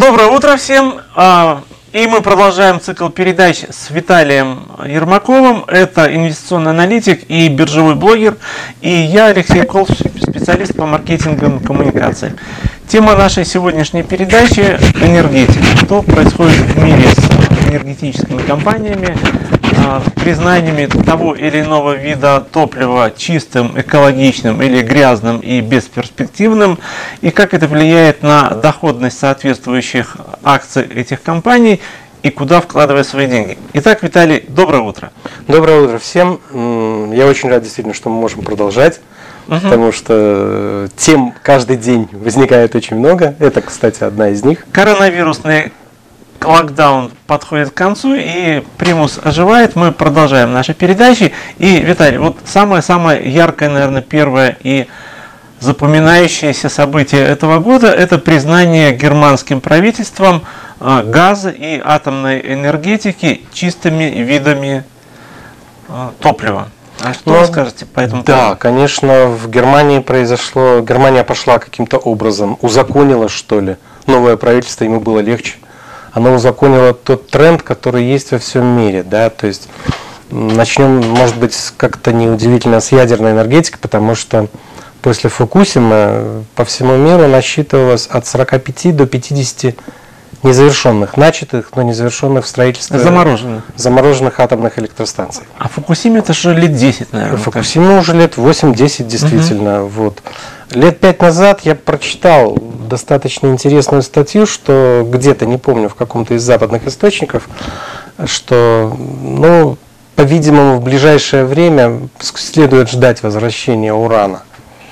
Доброе утро всем! И мы продолжаем цикл передач с Виталием Ермаковым. Это инвестиционный аналитик и биржевой блогер. И я, Алексей Колш, специалист по маркетинговым коммуникациям. Тема нашей сегодняшней передачи – энергетика. Что происходит в мире с энергетическими компаниями, признаниями того или иного вида топлива чистым, экологичным или грязным и бесперспективным, и как это влияет на доходность соответствующих акций этих компаний и куда вкладывать свои деньги. Итак, Виталий, доброе утро. Доброе утро всем. Я очень рад действительно, что мы можем продолжать, потому что тем каждый день возникает очень много. Это, кстати, одна из них. Коронавирусный локдаун подходит к концу, и примус оживает. Мы продолжаем наши передачи. И, Виталий, вот самое-самое яркое, наверное, первое и запоминающееся событие этого года – это признание германским правительством газа и атомной энергетики чистыми видами топлива. А что вы скажете по этому поводу? Да, конечно, в Германии Германия пошла каким-то образом, узаконила, что ли, новое правительство, ему было легче. Оно узаконило тот тренд, который есть во всем мире, да, то есть начнем, может быть, как-то неудивительно с ядерной энергетики, потому что после Фукусимы по всему миру насчитывалось от 45 до 50 незавершенных, начатых, но незавершенных в строительстве замороженных атомных электростанций. А Фукусиме это же лет 10, наверное. Фукусиме уже лет 8-10 действительно. Вот. Лет 5 назад я прочитал достаточно интересную статью, что где-то, не помню, в каком-то из западных источников, что, по-видимому, в ближайшее время следует ждать возвращения урана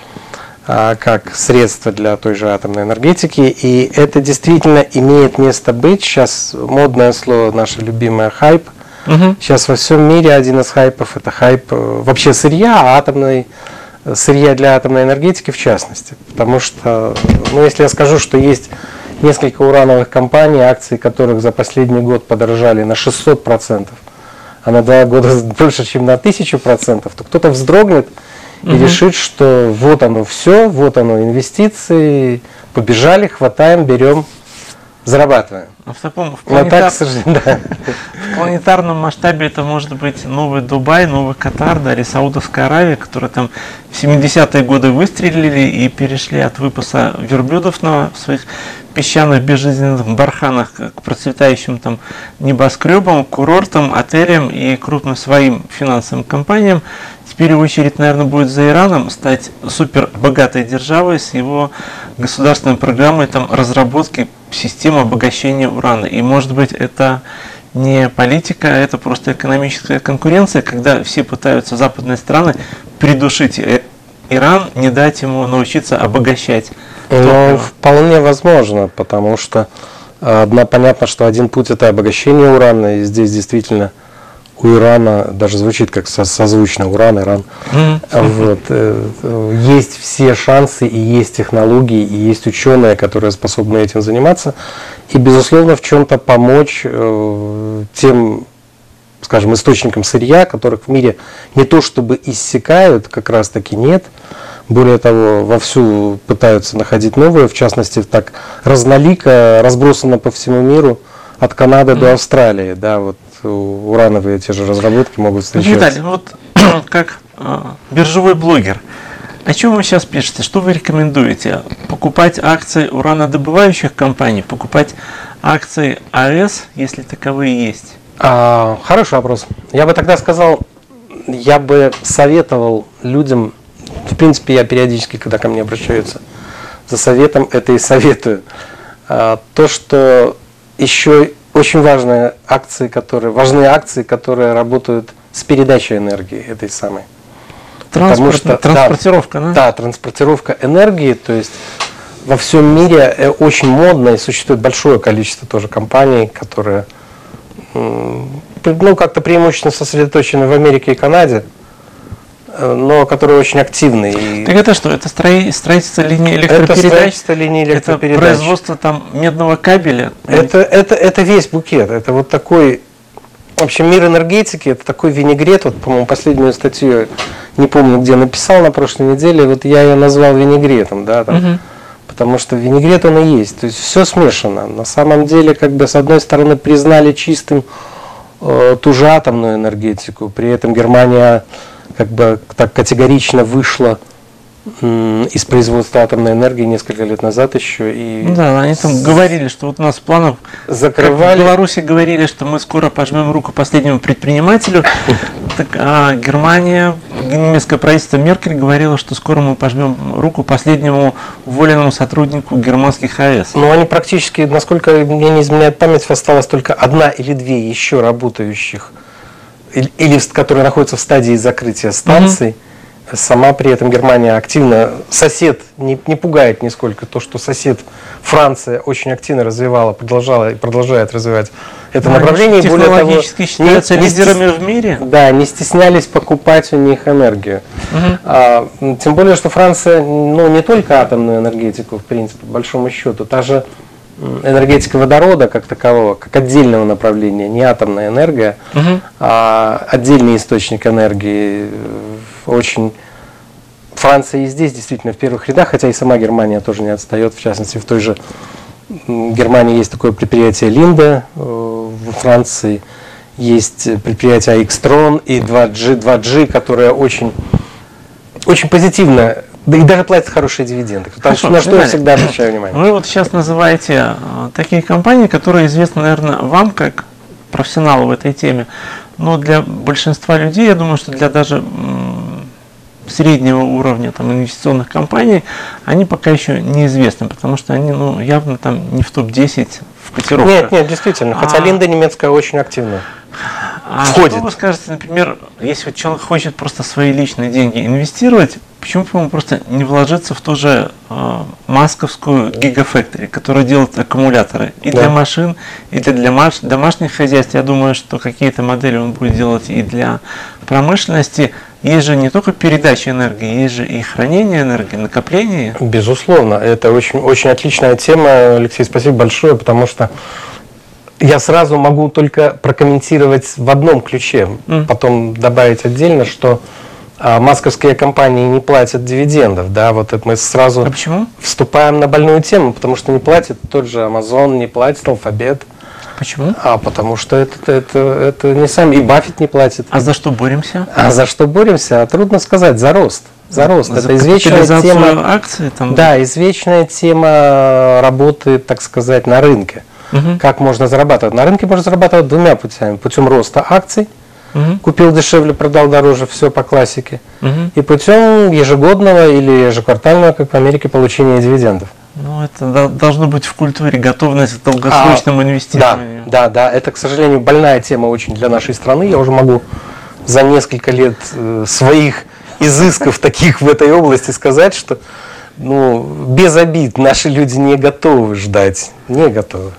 как средство для той же атомной энергетики, и это действительно имеет место быть. Сейчас модное слово, наше любимое, хайп. Сейчас во всем мире один из хайпов – это хайп вообще сырья, сырья для атомной энергетики в частности. Потому что, если я скажу, что есть несколько урановых компаний, акции которых за последний год подорожали на 600%, а на 2 года больше, чем на 1000%, то кто-то вздрогнет и решит, что вот оно все, вот оно инвестиции, побежали, хватаем, берем, зарабатываем. В планетарном масштабе это может быть новый Дубай, новый Катар, да, или Саудовская Аравия, которые там в 70-е годы выстрелили и перешли от выпаса верблюдов на своих песчаных безжизненных барханах к процветающим там небоскребам, курортам, отелям и крупным своим финансовым компаниям. Теперь очередь, наверное, будет за Ираном стать супер богатой державой с его государственной программой разработки системы обогащения урана. И может быть это не политика, а это просто экономическая конкуренция, когда все пытаются, западные страны, придушить Иран, не дать ему научиться обогащать. Вполне возможно, потому что понятно, что один путь – это обогащение урана, и здесь действительно у Ирана, даже звучит как созвучно Иран. Есть все шансы, и есть технологии, и есть ученые, которые способны этим заниматься, и, безусловно, в чем-то помочь тем, скажем, источникам сырья, которых в мире не то чтобы иссякают, как раз таки нет. Более того, вовсю пытаются находить новые, в частности, так разнолико, разбросано по всему миру, от Канады до Австралии, да, вот урановые те же разработки могут встречаться. Виталий, как биржевой блогер, о чем вы сейчас пишете? Что вы рекомендуете? Покупать акции уранодобывающих компаний, покупать акции АЭС, если таковые есть? Хороший вопрос. Я бы тогда сказал, я бы советовал людям, в принципе, я периодически, когда ко мне обращаются за советом, это и советую. То, что еще очень важные акции, которые работают с передачей энергии этой самой. Транспортировка, да? Да, транспортировка энергии, то есть во всем мире очень модно, и существует большое количество тоже компаний, которые как-то преимущественно сосредоточены в Америке и Канаде, но которые очень активны. Так это что? Это строительство линии электропередач? Это строительство линии электропередач. Это производство медного кабеля? Это весь букет. Это вот такой... Вообще мир энергетики – это такой винегрет. Вот, по-моему, последнюю статью, не помню, где написал на прошлой неделе, вот я ее назвал винегретом. Да, Потому что винегрет он и есть. То есть все смешано. На самом деле, как бы с одной стороны признали чистым ту же атомную энергетику, при этом Германия как бы так категорично вышла из производства атомной энергии несколько лет назад еще. И Ну да, они там говорили, что вот у нас в планах, как в закрывали. Беларуси говорили, что мы скоро пожмем руку последнему предпринимателю, так, а Германия, немецкое правительство Меркель говорило, что скоро мы пожмем руку последнему уволенному сотруднику германских АЭС. Но они практически, насколько мне не изменяет память, осталось только одна или две еще работающих, или которые находятся в стадии закрытия станций. Сама при этом Германия активно, сосед не пугает нисколько то, что сосед Франция очень активно развивала, продолжала и продолжает развивать это направление. И более того, технологически считаются лидерами в мире. Да, не стеснялись покупать у них энергию. Тем более, что Франция, ну, не только атомную энергетику, в принципе, по большому счету, та же энергетика водорода как такового, как отдельного направления, не атомная энергия, а отдельный источник энергии. Очень Франция и здесь действительно в первых рядах, хотя и сама Германия тоже не отстает. В частности, в той же Германии есть такое предприятие Линде, во Франции есть предприятие Xtron и 2G, которое очень позитивно, да и даже платит хорошие дивиденды. Хорошо, на что я Виталий, всегда обращаю внимание. Вы вот сейчас называете такие компании, которые известны, наверное, вам как профессионалу в этой теме, но для большинства людей, я думаю, что для даже среднего уровня там, инвестиционных компаний, они пока еще неизвестны, потому что они явно там не в топ-10 в котировках. Нет, действительно. Хотя Линда немецкая очень активна. Входит. Что вы скажете, например, если вот человек хочет просто свои личные деньги инвестировать, почему бы ему просто не вложиться в ту же масковскую Gigafactory, которая делает аккумуляторы и для машин, и для домашних хозяйств. Я думаю, что какие-то модели он будет делать и для промышленности. Есть же не только передача энергии, есть же и хранение энергии, накопление. Безусловно, это очень отличная тема, Алексей, спасибо большое, потому что я сразу могу только прокомментировать в одном ключе, потом добавить отдельно, что масковские компании не платят дивидендов, да, вот это мы сразу вступаем на больную тему, потому что не платит тот же Amazon, не платит Alphabet. Почему? Потому что это не сами, и Баффет не платит. А за что боремся? За что боремся? Трудно сказать, за рост. За рост. За это извечная тема акций? Там... Да, извечная тема работы, так сказать, на рынке. Как можно зарабатывать? На рынке можно зарабатывать двумя путями. Путем роста акций, купил дешевле, продал дороже, все по классике. И путем ежегодного или ежеквартального, как в Америке, получения дивидендов. Ну, это должно быть в культуре готовность к долгосрочному инвестированию. Да, это, к сожалению, больная тема очень для нашей страны. Я уже могу за несколько лет своих изысков таких в этой области сказать, что без обид наши люди не готовы ждать, не готовы.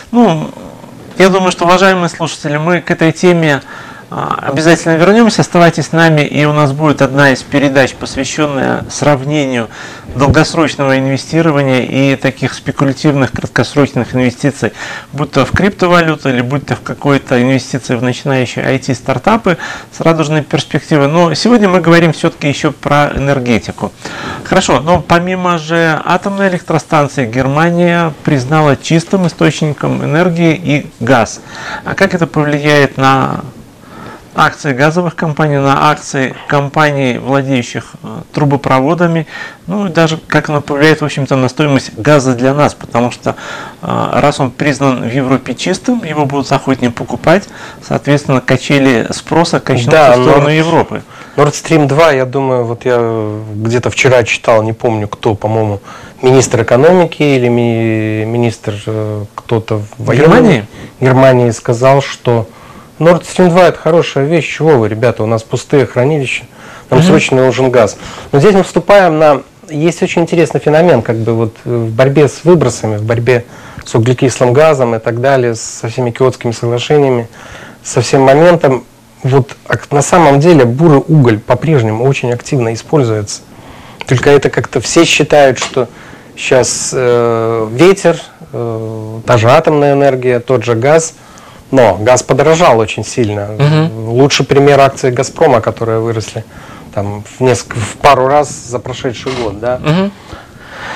Я думаю, что, уважаемые слушатели, мы к этой теме обязательно вернемся. Оставайтесь с нами, и у нас будет одна из передач, посвященная сравнению долгосрочного инвестирования и таких спекулятивных краткосрочных инвестиций, будь то в криптовалюту или будь то в какой-то инвестиции в начинающие IT-стартапы с радужной перспективой. Но сегодня мы говорим все-таки еще про энергетику. Хорошо, но помимо же атомной электростанции, Германия признала чистым источником энергии и газ. А как это повлияет на акции газовых компаний, на акции компаний, владеющих трубопроводами, и даже как оно повлияет, в общем-то, на стоимость газа для нас, потому что раз он признан в Европе чистым, его будут охотнее покупать, соответственно, качели спроса качнутся в сторону Европы. Nord Stream 2, я думаю, вот я где-то вчера читал, не помню кто, по-моему, министр экономики или министр кто-то в Германии сказал, что Nord Stream 2 это хорошая вещь, чего вы, ребята, у нас пустые хранилища, нам срочно нужен газ. Но здесь мы вступаем есть очень интересный феномен, как бы вот в борьбе с выбросами, в борьбе с углекислым газом и так далее, со всеми киотскими соглашениями, со всем моментом, вот на самом деле бурый уголь по-прежнему очень активно используется. Только это как-то все считают, что сейчас ветер, та же атомная энергия, тот же газ. Но газ подорожал очень сильно. Лучший пример акций «Газпрома», которые выросли там, в пару раз за прошедший год. Да?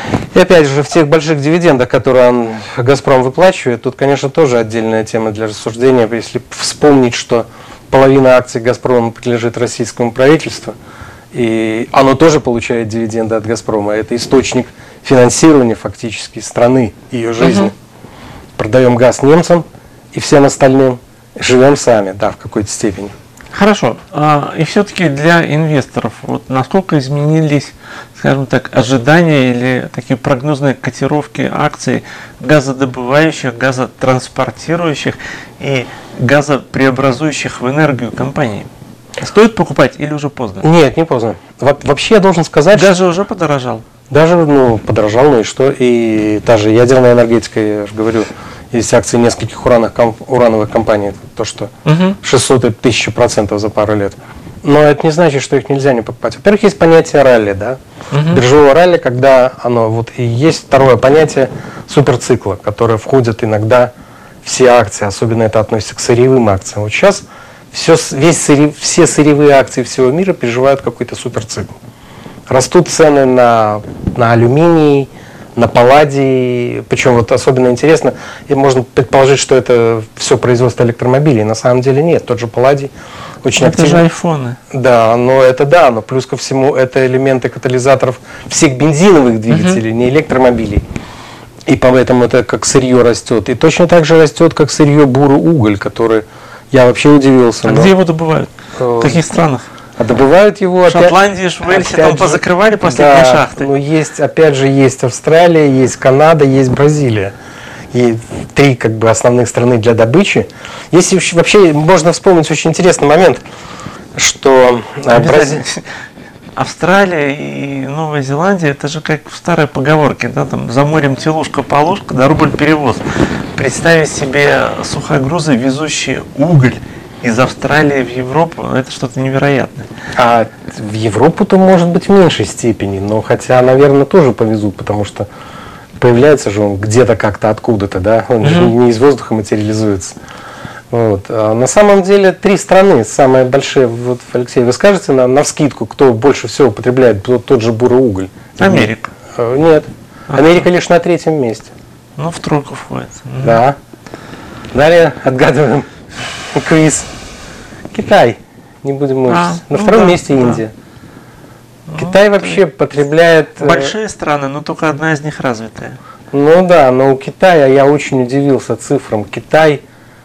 И опять же, в тех больших дивидендах, которые «Газпром» выплачивает, тут, конечно, тоже отдельная тема для рассуждения. Если вспомнить, что половина акций «Газпрома» принадлежит российскому правительству, и оно тоже получает дивиденды от «Газпрома». Это источник финансирования фактически страны, ее жизни. Продаем газ немцам и всем остальным, живем сами, да, в какой-то степени. Хорошо. И все-таки для инвесторов, вот насколько изменились, скажем так, ожидания или такие прогнозные котировки акций газодобывающих, газотранспортирующих и газопреобразующих в энергию компаний? Стоит покупать или уже поздно? Нет, не поздно. Вообще я должен сказать, Даже уже подорожал. даже, подорожал, ну и что, и та же ядерная энергетика, я же говорю, есть акции нескольких урановых компаний, то что 600 и 1000% за пару лет. Но это не значит, что их нельзя не покупать. Во-первых, есть понятие ралли, да, биржевого ралли, когда оно, вот и есть второе понятие суперцикла, которое входит иногда все акции, особенно это относится к сырьевым акциям. Вот сейчас все сырьевые акции всего мира переживают какой-то суперцикл. Растут цены на алюминий, на палладий, причем вот особенно интересно, и можно предположить, что это все производство электромобилей, на самом деле нет, тот же палладий очень Это активно. же айфоны. Да, но плюс ко всему это элементы катализаторов всех бензиновых двигателей, не электромобилей. И поэтому это как сырье растет. И точно так же растет, как сырье бурый уголь, который я вообще удивился. А где его добывают? В каких странах? А добывают его В Шотландии, в Уэльсе там позакрывали последние шахты. Ну есть, опять же, есть Австралия, есть Канада, есть Бразилия. И 3 как бы основных страны для добычи. Если вообще можно вспомнить очень интересный момент, что Австралия и Новая Зеландия, это же как в старой поговорке, да, там за морем телушка-полушка, да рубль перевоз. Представить себе сухогрузы, везущие уголь из Австралии в Европу, это что-то невероятное. А в Европу-то может быть в меньшей степени, но хотя, наверное, тоже повезут, потому что появляется же он где-то как-то откуда-то, да, он же не из воздуха материализуется. Вот. А на самом деле 3 страны самые большие. Вот, Алексей, вы скажете навскидку, кто больше всего употребляет тот же бурый уголь? Америка. Нет. Америка лишь на 3-м месте. Ну, в тройку входит. Да. Далее отгадываем квиз. Китай. Не будем мучиться. На 2-м месте Индия. Китай вообще потребляет... Большие страны, но только одна из них развитая. Ну да, но у Китая я очень удивился цифрам. Китай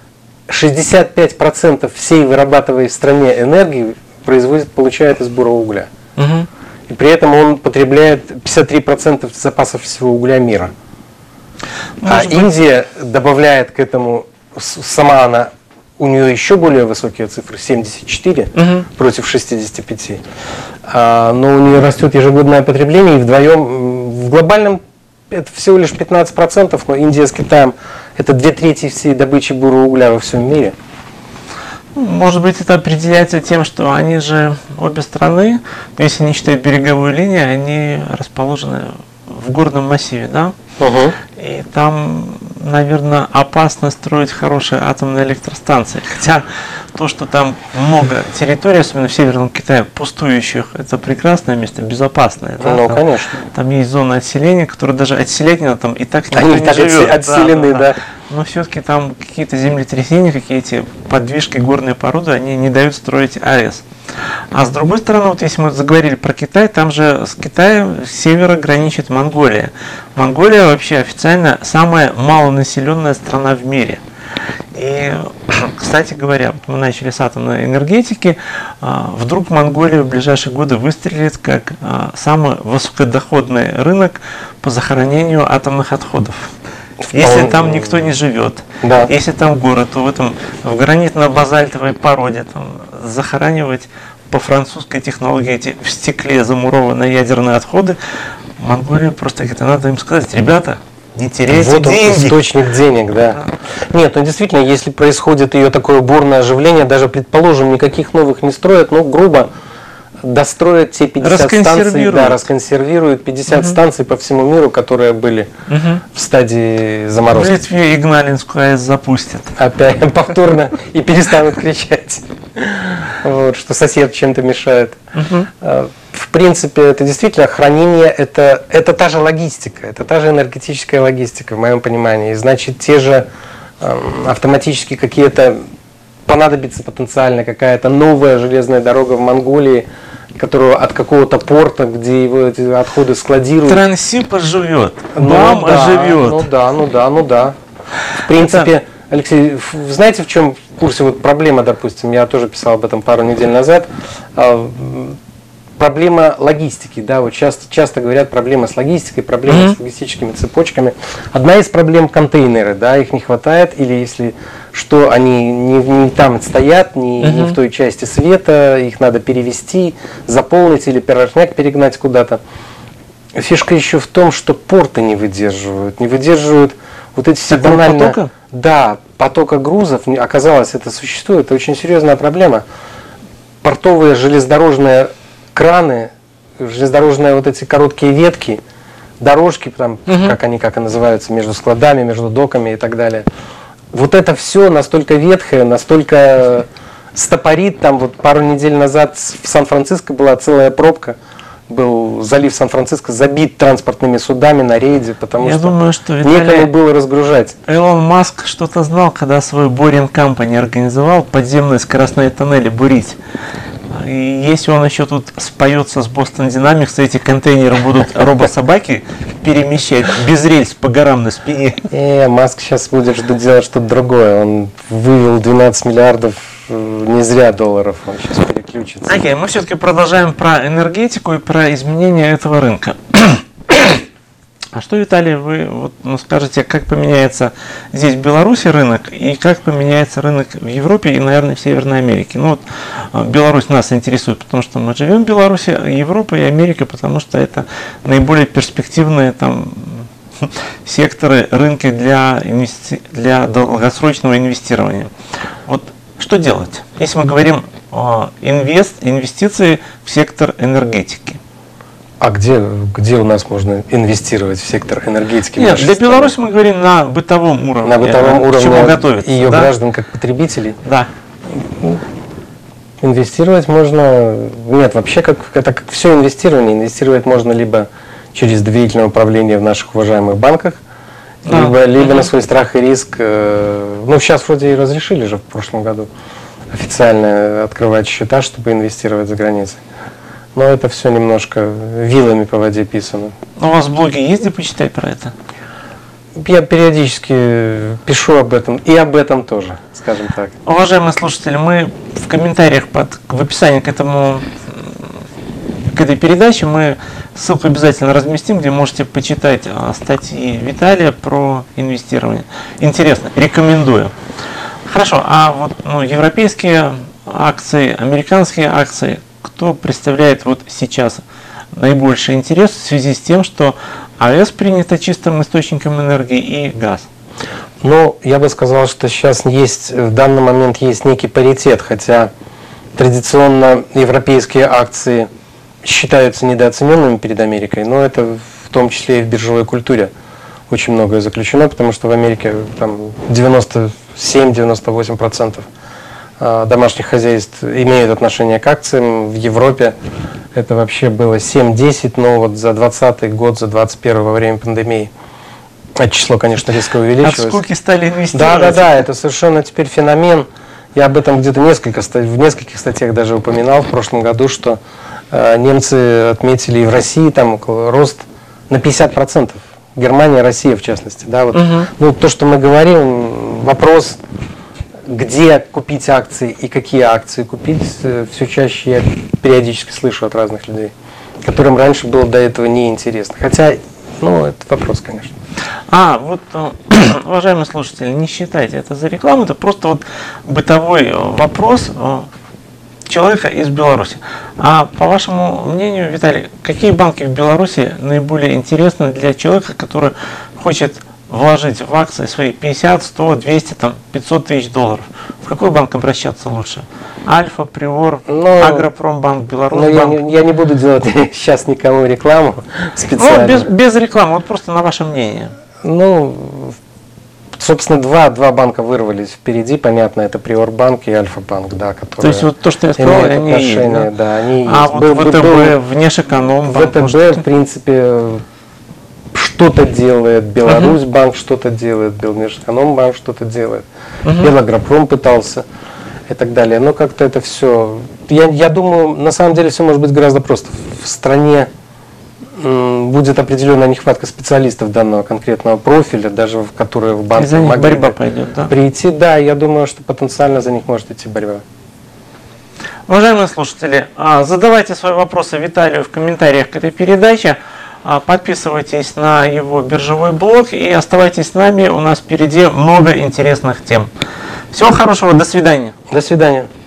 65% всей вырабатываемой в стране энергии получает из бурого угля. И при этом он потребляет 53% запасов всего угля мира. Индия добавляет к этому, сама она, у нее еще более высокие цифры, 74 против 65. Но у нее растет ежегодное потребление, и вдвоем в глобальном это всего лишь 15%, но Индия с Китаем это 2/3 всей добычи бурого угля во всем мире. Может быть, это определяется тем, что они же, обе страны, если не считать береговую линию, они расположены в горном массиве, да? И там, наверное, опасно строить хорошие атомные электростанции. Хотя то, что там много территорий, особенно в Северном Китае, пустующих, это прекрасное место, безопасное. Да? Ну, конечно. Там есть зона отселения, которые даже отселение там и так они не живет. Отселены, да. Но все-таки там какие-то землетрясения, какие-то подвижки горной породы, они не дают строить АЭС. А с другой стороны, вот если мы заговорили про Китай, там же с Китаем с севера граничит Монголия. Монголия вообще официально самая малонаселенная страна в мире. И, кстати говоря, вот мы начали с атомной энергетики, вдруг Монголия в ближайшие годы выстрелит как самый высокодоходный рынок по захоронению атомных отходов. Если там никто не живет, да. Если там город, то в гранитно-базальтовой породе захоранивать по французской технологии эти в стекле замурованные ядерные отходы, Монголия просто это надо им сказать, ребята, не теряйте вот деньги. Вот источник денег, да. Нет, ну действительно, если происходит ее такое бурное оживление, даже, предположим, никаких новых не строят, но грубо достроят те 50 станций, да, расконсервируют 50 станций по всему миру, которые были в стадии заморозки. В Литве Игналинскую АЭС запустят. Опять повторно и перестанут кричать, вот, что сосед чем-то мешает. в принципе, это действительно хранение, это та же логистика, это та же энергетическая логистика, в моем понимании. И значит, те же автоматически какие-то понадобится потенциально какая-то новая железная дорога в Монголии, которую от какого-то порта, где его эти отходы складируют. Транссиб оживет, Ну БАМ да, оживет. ну да. В принципе, Алексей, знаете, в чем в курсе вот проблема, допустим, я тоже писал об этом пару недель назад, проблема логистики, да, вот часто говорят проблема с логистикой, проблема с логистическими цепочками. Одна из проблем контейнеры, да, их не хватает, или если что, они не там стоят, не в той части света, их надо перевести, заполнить или порожняк перегнать куда-то. Фишка еще в том, что порты не выдерживают вот эти все банальные... потока? Да, потока грузов, оказалось, это существует, это очень серьезная проблема. Портовые железнодорожные краны, железнодорожные вот эти короткие ветки, дорожки, там, как они называются, между складами, между доками и так далее. Вот это все настолько ветхое, настолько стопорит. Там вот пару недель назад в Сан-Франциско была целая пробка. Был залив Сан-Франциско забит транспортными судами на рейде, потому Я что думаю, что некому было разгружать. Илон Маск что-то знал, когда свой Boring Company организовал подземные скоростные тоннели бурить. И если он еще тут споется с Boston Dynamics, эти контейнеры будут робособаки перемещать без рельс по горам на спине. Маск сейчас будет делать что-то другое. Он вывел 12 миллиардов не зря долларов, он сейчас переключится. Окей, мы все-таки продолжаем про энергетику и про изменения этого рынка. А что, Виталий, вы скажете, как поменяется здесь в Беларуси рынок и как поменяется рынок в Европе и, наверное, в Северной Америке? Беларусь нас интересует, потому что мы живем в Беларуси, Европа и Америка, потому что это наиболее перспективные секторы рынка для долгосрочного инвестирования. Что делать, если мы говорим о инвестиции в сектор энергетики? А где у нас можно инвестировать в сектор энергетики? Нет, для Беларуси мы говорим на бытовом уровне. На бытовом уровне готовиться, ее граждан как потребителей? Да. Инвестировать можно... Нет, вообще это как все инвестирование. Инвестировать можно либо через доверительное управление в наших уважаемых банках, либо на свой страх и риск. Сейчас вроде и разрешили же в прошлом году официально открывать счета, чтобы инвестировать за границей. Но это все немножко вилами по воде писано. У вас в блоге есть где почитать про это? Я периодически пишу об этом, и об этом тоже, скажем так. Уважаемые слушатели, мы в комментариях в описании к этой передаче мы ссылку обязательно разместим, где можете почитать статьи Виталия про инвестирование. Интересно, рекомендую. Хорошо, европейские акции, американские акции, кто представляет сейчас наибольший интерес в связи с тем, что АЭС принято чистым источником энергии и газ? Я бы сказал, что сейчас в данный момент есть некий паритет, хотя традиционно европейские акции считаются недооцененными перед Америкой, но это в том числе и в биржевой культуре очень многое заключено, потому что в Америке там 97-98% домашних хозяйств имеют отношение к акциям. В Европе это вообще было 7-10, но за 2020 год, за 2021 во время пандемии это число, конечно, резко увеличилось. От скуки стали инвестировать. Да, это совершенно теперь феномен. Я об этом где-то в нескольких статьях даже упоминал в прошлом году, что немцы отметили и в России рост на 50%. Германия, Россия в частности. Да, то, что мы говорим, вопрос, где купить акции и какие акции купить, все чаще я периодически слышу от разных людей, которым раньше было до этого неинтересно. Хотя, это вопрос, конечно. Уважаемые слушатели, не считайте это за рекламу, это просто бытовой вопрос человека из Беларуси. А по вашему мнению, Виталий, какие банки в Беларуси наиболее интересны для человека, который хочет вложить в акции свои 50, 100, 200, 500 тысяч долларов? В какой банк обращаться лучше? Альфа, Привор, Агропромбанк, Беларусьбанк? Я не буду делать сейчас никому рекламу специально. Без рекламы, просто на ваше мнение. Собственно, два банка вырвались впереди, понятно, это Приорбанк и Альфа-банк, да, которые То есть вот то, что я сказал, имеют они есть, отношение, да? да, они А есть. вот ВТБ, Внешэкономбанк, ВТБ, в принципе, что-то делает, Беларусьбанк что-то делает, Белмежэкономбанк что-то делает, Белагропром пытался и так далее. Но как-то это все... Я думаю, на самом деле все может быть гораздо просто. В стране будет определенная нехватка специалистов данного конкретного профиля, даже которые в банке за них могли борьба бы пойдет, да? прийти. Да, я думаю, что потенциально за них может идти борьба. Уважаемые слушатели, задавайте свои вопросы Виталию в комментариях к этой передаче. Подписывайтесь на его биржевой блог и оставайтесь с нами. У нас впереди много интересных тем. Всего хорошего, до свидания. До свидания.